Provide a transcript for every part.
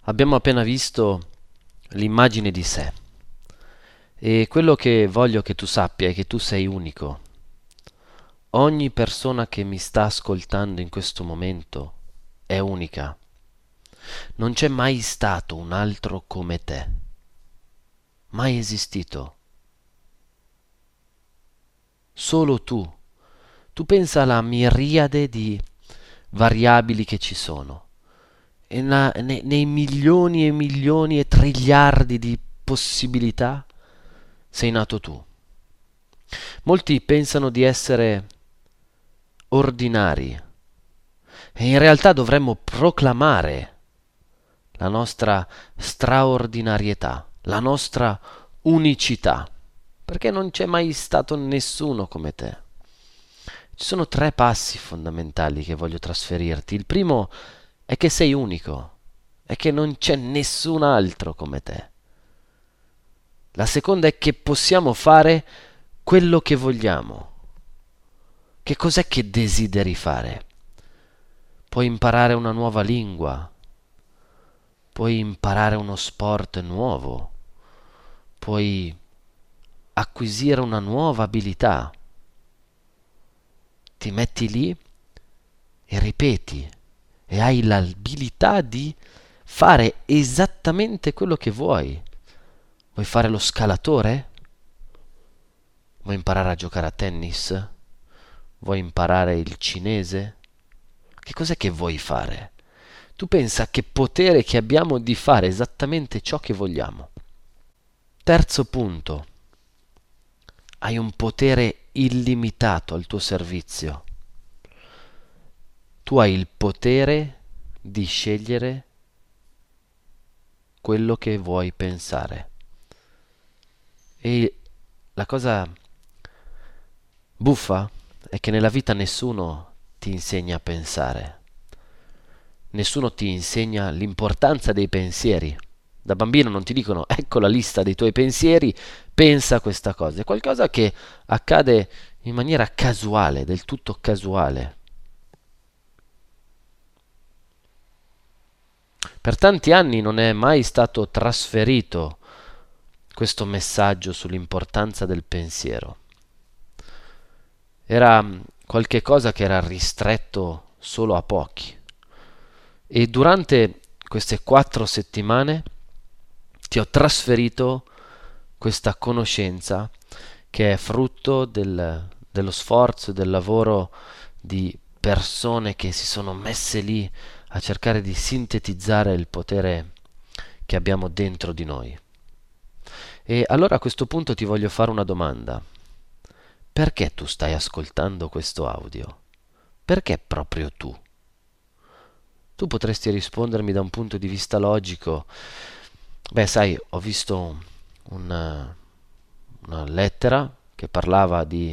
Abbiamo appena visto l'immagine di sé e quello che voglio che tu sappia è che tu sei unico. Ogni persona che mi sta ascoltando in questo momento è unica. Non c'è mai stato un altro come te. Mai esistito. Solo tu. Tu pensa alla miriade di variabili che ci sono. E nei milioni e milioni e triliardi di possibilità sei nato tu. Molti pensano di essere ordinari e in realtà dovremmo proclamare la nostra straordinarietà, la nostra unicità, perché non c'è mai stato nessuno come te. Ci sono tre passi fondamentali che voglio trasferirti. Il primo è che sei unico, è che non c'è nessun altro come te. La seconda è che possiamo fare quello che vogliamo. Che cos'è che desideri fare? Puoi imparare una nuova lingua, puoi imparare uno sport nuovo, puoi acquisire una nuova abilità. Ti metti lì e ripeti e hai l'abilità di fare esattamente quello che vuoi. Vuoi fare lo scalatore? Vuoi imparare a giocare a tennis? Vuoi imparare il cinese? Che cos'è che vuoi fare? Tu pensa che potere che abbiamo di fare esattamente ciò che vogliamo. Terzo punto, hai un potere illimitato al tuo servizio. Tu hai il potere di scegliere quello che vuoi pensare. E la cosa buffa è che nella vita nessuno ti insegna a pensare. Nessuno ti insegna l'importanza dei pensieri. Da bambino non ti dicono ecco la lista dei tuoi pensieri, pensa a questa cosa. È qualcosa che accade in maniera casuale, del tutto casuale. Per tanti anni non è mai stato trasferito questo messaggio sull'importanza del pensiero. Era qualche cosa che era ristretto solo a pochi. E durante queste 4 settimane ti ho trasferito questa conoscenza che è frutto dello sforzo, del lavoro di persone che si sono messe lì a cercare di sintetizzare il potere che abbiamo dentro di noi. E allora a questo punto ti voglio fare una domanda. Perché tu stai ascoltando questo audio? Perché proprio tu? Tu potresti rispondermi da un punto di vista logico. Beh, sai, ho visto una, una lettera che parlava di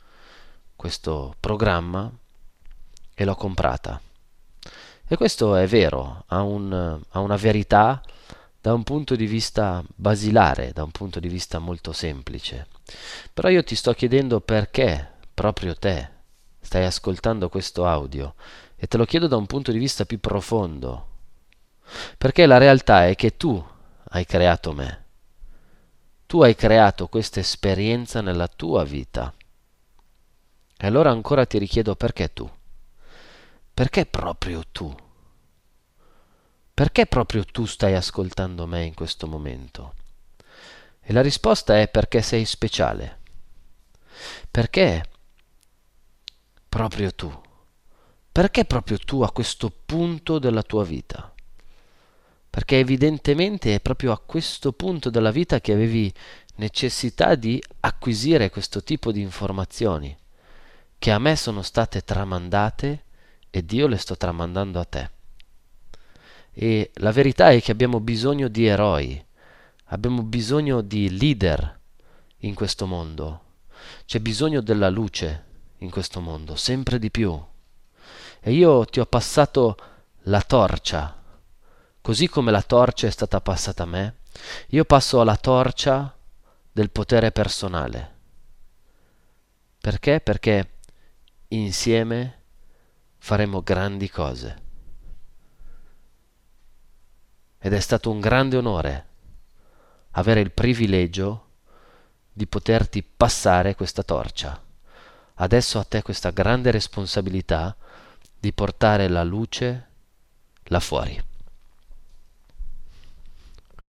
questo programma e l'ho comprata. E questo è vero, ha una verità da un punto di vista basilare, da un punto di vista molto semplice. Però io ti sto chiedendo perché proprio te stai ascoltando questo audio e te lo chiedo da un punto di vista più profondo. Perché la realtà è che tu hai creato me. Tu hai creato questa esperienza nella tua vita. E allora ancora ti richiedo perché tu? Perché proprio tu? Perché proprio tu stai ascoltando me in questo momento? E la risposta è perché sei speciale. Perché proprio tu? Perché proprio tu a questo punto della tua vita? Perché evidentemente è proprio a questo punto della vita che avevi necessità di acquisire questo tipo di informazioni, che a me sono state tramandate ed io le sto tramandando a te. E la verità è che abbiamo bisogno di eroi, abbiamo bisogno di leader in questo mondo. C'è bisogno della luce in questo mondo, sempre di più. E io ti ho passato la torcia, così come la torcia è stata passata a me, io passo la torcia del potere personale. Perché? Perché insieme faremo grandi cose. ed è stato un grande onore avere il privilegio di poterti passare questa torcia. Adesso a te questa grande responsabilità di portare la luce là fuori.